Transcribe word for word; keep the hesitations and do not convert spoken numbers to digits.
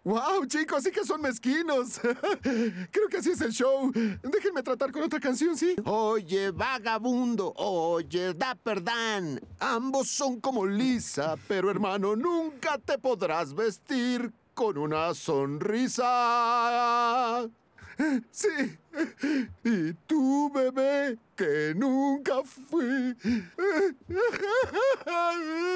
¡Wow, chicos! ¡Sí que son mezquinos! Creo que así es el show. Déjenme tratar con otra canción, ¿sí? Oye, vagabundo, oye, Dapper Dan. Ambos son como Lisa, pero hermano, nunca te podrás vestir con una sonrisa. Sí. Y tú, bebé, que nunca fui.